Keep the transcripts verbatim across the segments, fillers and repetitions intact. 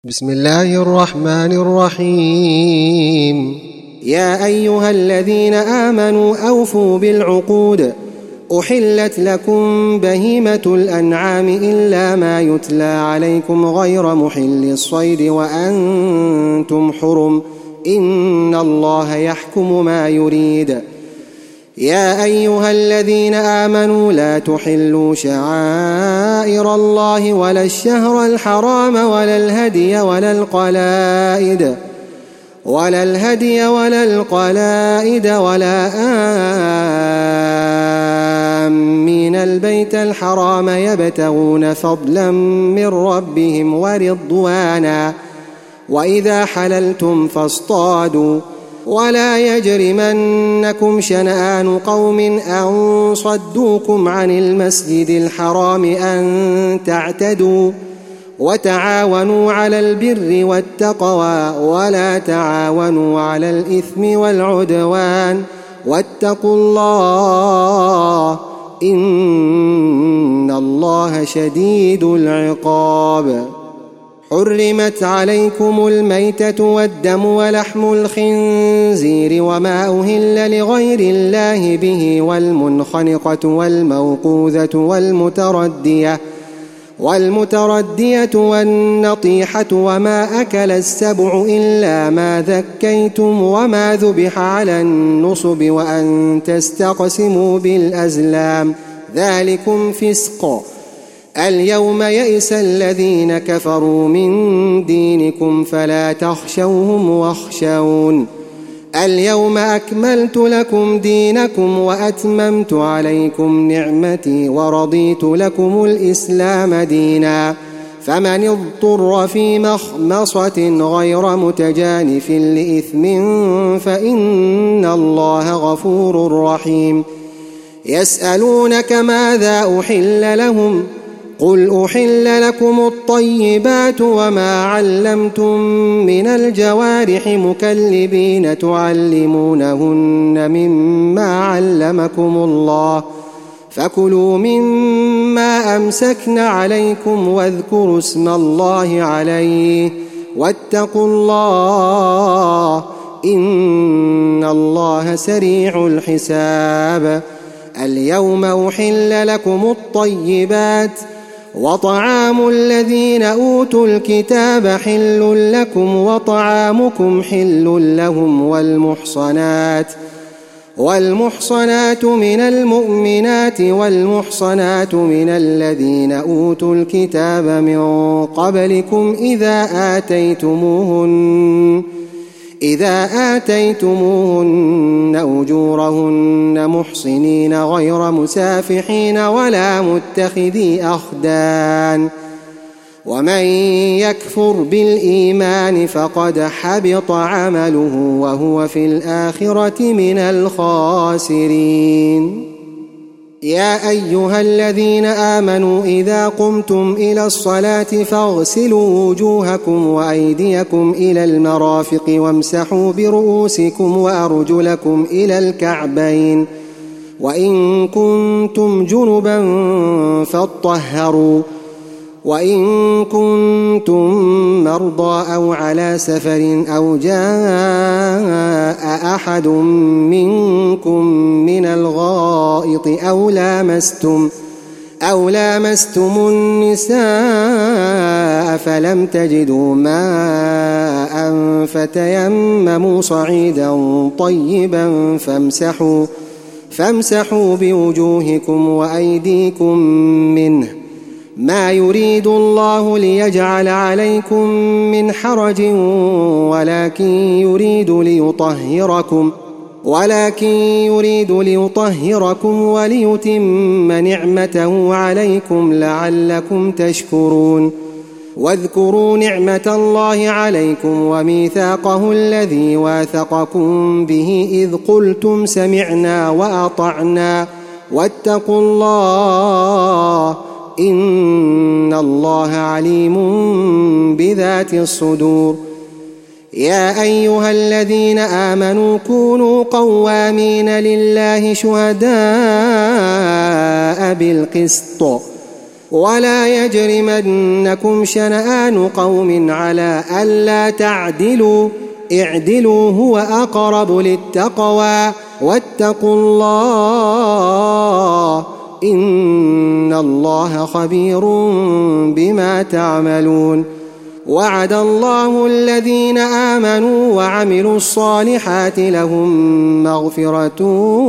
بسم الله الرحمن الرحيم. يا أيها الذين آمنوا أوفوا بالعقود، أحلت لكم بهيمة الأنعام إلا ما يتلى عليكم غير محل الصيد وأنتم حرم، إن الله يحكم ما يريد. يا أيها الذين آمنوا لا تحلوا شعائر الله ولا الشهر الحرام ولا الهدي ولا القلائد ولا الهدي ولا القلائد ولا آمين البيت الحرام يبتغون فضلا من ربهم ورضوانا، وإذا حللتم فاصطادوا، ولا يجرمنكم شنآن قوم أن صدوكم عن المسجد الحرام أن تعتدوا، وتعاونوا على البر والتقوى ولا تعاونوا على الإثم والعدوان، واتقوا الله إن الله شديد العقاب. حرمت عليكم الميتة والدم ولحم الخنزير وما أهل لغير الله به والمنخنقة والموقوذة والمتردية والمتردية والنطيحة وما أكل السبع إلا ما ذكيتم وما ذبح على النصب وأن تستقسموا بالأزلام، ذلكم فسق. اليوم يئس الذين كفروا من دينكم فلا تخشوهم واخشون. اليوم أكملت لكم دينكم وأتممت عليكم نعمتي ورضيت لكم الإسلام دينا، فمن اضطر في مخمصة غير متجانف لإثم فإن الله غفور رحيم. يسألونك ماذا أحل لهم، قل أحل لكم الطيبات وما علمتم من الجوارح مكلبين تعلمونهن مما علمكم الله، فكلوا مما أمسكن عليكم واذكروا اسم الله عليه، واتقوا الله إن الله سريع الحساب. اليوم أحل لكم الطيبات، وطعام الذين أوتوا الكتاب حل لكم وطعامكم حل لهم، والمحصنات والمحصنات من المؤمنات والمحصنات من الذين أوتوا الكتاب من قبلكم إذا آتيتموهن إذا آتيتموهن أجورهن محصنين غير مسافحين ولا متخذي أخدان، ومن يكفر بالإيمان فقد حبط عمله وهو في الآخرة من الخاسرين. يا أيها الذين آمنوا إذا قمتم إلى الصلاة فاغسلوا وجوهكم وأيديكم إلى المرافق وامسحوا برؤوسكم وأرجلكم إلى الكعبين، وإن كنتم جنبا فاطهروا، وإن كنتم مرضى أو على سفر أو جاء أحد منكم من الغائط أو لامستم أو لامستم النساء فلم تجدوا ماء فتيمموا صعيدا طيبا فامسحوا فامسحوا بوجوهكم وأيديكم منه، ما يريد الله ليجعل عليكم من حرج ولكن يريد ليطهركم ولكن يريد ليطهركم وليتم نعمته عليكم لعلكم تشكرون. واذكروا نعمة الله عليكم وميثاقه الذي واثقكم به إذ قلتم سمعنا وأطعنا، واتقوا الله إن الله عليم بذات الصدور. يا أيها الذين آمنوا كونوا قوامين لله شهداء بالقسط ولا يجرمنكم شنآن قوم على ألا تعدلوا اعدلوا هو أقرب للتقوى واتقوا الله إن الله خبير بما تعملون. وعد الله الذين آمنوا وعملوا الصالحات لهم مغفرة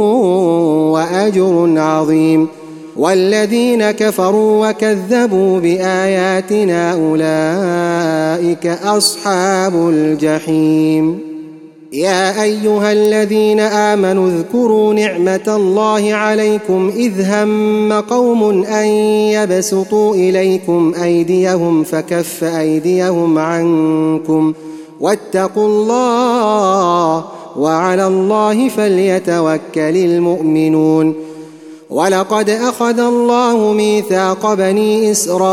وأجر عظيم، والذين كفروا وكذبوا بآياتنا أولئك أصحاب الجحيم. يا أيها الذين آمنوا اذكروا نعمة الله عليكم إذ هم قوم أن يبسطوا إليكم أيديهم فكف أيديهم عنكم واتقوا الله وعلى الله فليتوكل المؤمنون. ولقد أخذ الله ميثاق بني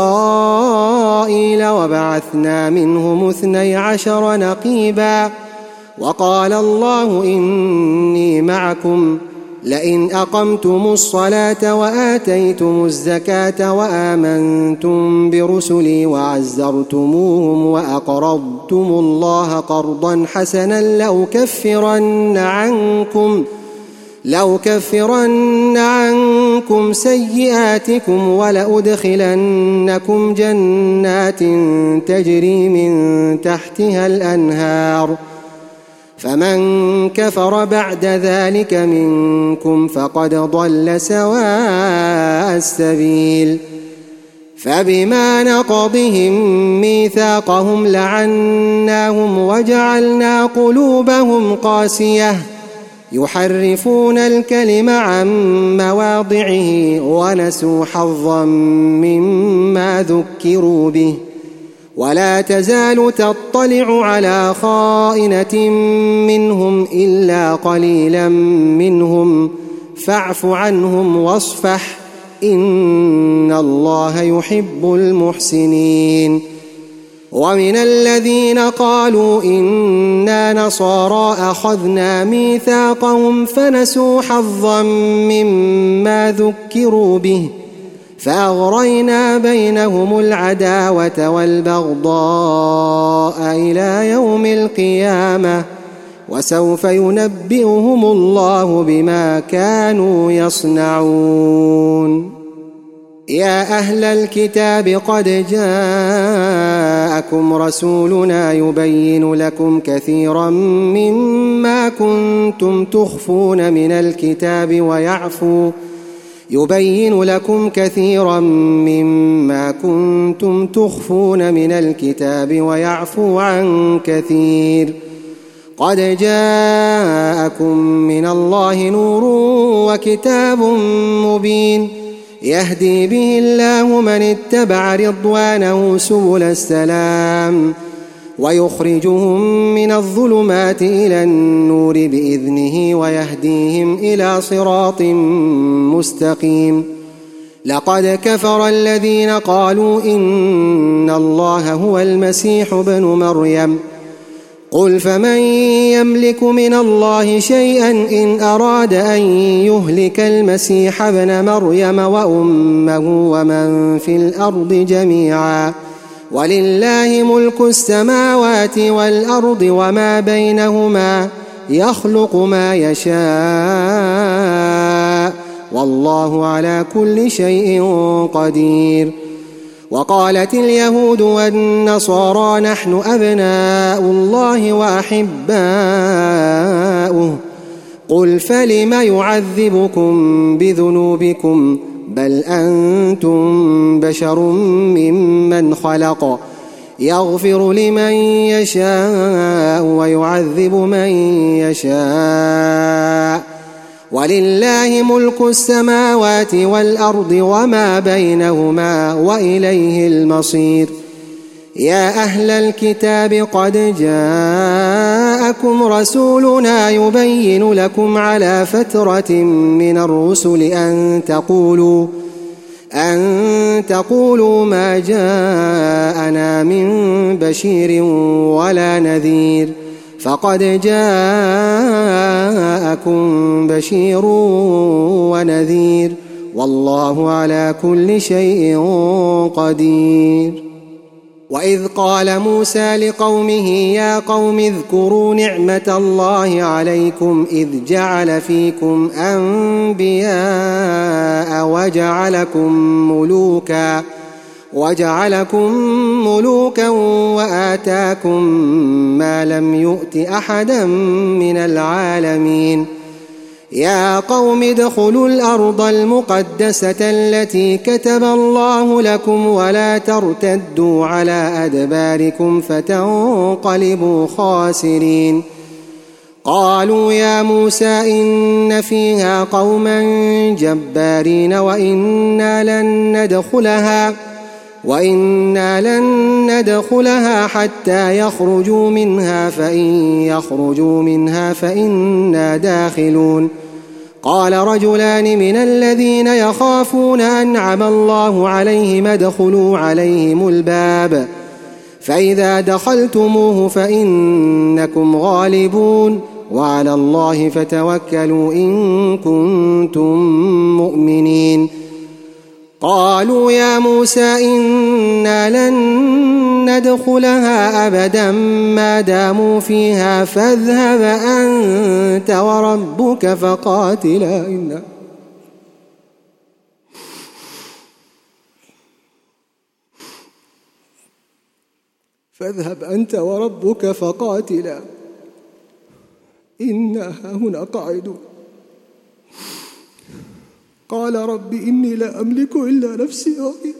إسرائيل وبعثنا منهم اثني عشر نقيبا وقال الله إني معكم لئن أقمتم الصلاة وآتيتم الزكاة وآمنتم برسلي وعزرتموهم وأقرضتم الله قرضا حسنا لأكفرن عنكم لو كفرن عنكم سيئاتكم ولأدخلنكم جنات تجري من تحتها الأنهار فمن كفر بعد ذلك منكم فقد ضل سواء السبيل. فبما نقضهم ميثاقهم لعناهم وجعلنا قلوبهم قاسية يحرفون الكلم عن مواضعه ونسوا حظا مما ذكروا به ولا تزال تطلع على خائنة منهم إلا قليلا منهم فاعف عنهم واصفح إن الله يحب المحسنين. ومن الذين قالوا إنا نصارى أخذنا ميثاقهم فنسوا حظا مما ذكروا به فأغرينا بينهم العداوة والبغضاء إلى يوم القيامة وسوف ينبئهم الله بما كانوا يصنعون. يا أهل الكتاب قد جاءكم رسولنا يبين لكم كثيرا مما كنتم تخفون من الكتاب ويعفو يبين لكم كثيرا مما كنتم تخفون من الكتاب ويعفو عن كثير. قد جاءكم من الله نور وكتاب مبين يهدي به الله من اتبع رضوانه سبل السلام ويخرجهم من الظلمات إلى النور بإذنه ويهديهم إلى صراط مستقيم. لقد كفر الذين قالوا إن الله هو المسيح ابن مريم قل فمن يملك من الله شيئا إن أراد أن يهلك المسيح ابن مريم وأمه ومن في الأرض جميعا ولله ملك السماوات والأرض وما بينهما يخلق ما يشاء والله على كل شيء قدير. وقالت اليهود والنصارى نحن أبناء الله وأحباؤه قل فلم يعذبكم بذنوبكم بل أنتم بشر ممن خلق يغفر لمن يشاء ويعذب من يشاء ولله ملك السماوات والأرض وما بينهما وإليه المصير. يا أهل الكتاب قد جاءكم رسولنا يبين لكم على فترة من الرسل أن تقولوا أن تقولوا ما جاءنا من بشير ولا نذير فقد جاءكم بشير ونذير والله على كل شيء قدير. وإذ قال موسى لقومه يا قوم اذكروا نعمة الله عليكم إذ جعل فيكم أنبياء وجعلكم ملوكا وجعلكم ملوكا وآتاكم ما لم يؤت أحدا من العالمين. يا قوم ادخلوا الأرض المقدسة التي كتب الله لكم ولا ترتدوا على أدباركم فتنقلبوا خاسرين. قالوا يا موسى إن فيها قوما جبارين وإنا لن ندخلها وإنا لن ندخلها حتى يخرجوا منها فإن يخرجوا منها فإنا داخلون. قال رجلان من الذين يخافون أنعم الله عليهم ادخلوا عليهم الباب فإذا دخلتموه فإنكم غالبون وعلى الله فتوكلوا إن كنتم مؤمنين. قالوا يا موسى إنا لن ندخلها أبدا ما داموا فيها فاذهب أنت وربك فقاتلا إنا فاذهب أنت وربك فقاتلا إنا هنا قاعدون. قال رب إني لا أملك إلا نفسي وأخي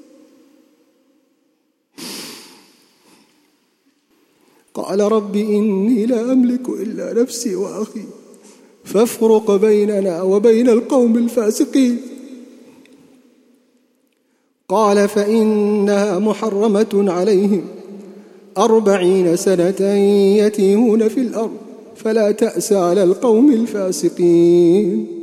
قال رب إني لا أملك إلا نفسي وأخي فافرق بيننا وبين القوم الفاسقين. قال فإنها محرمة عليهم أربعين سنة يتيهون في الأرض فلا تأس على القوم الفاسقين.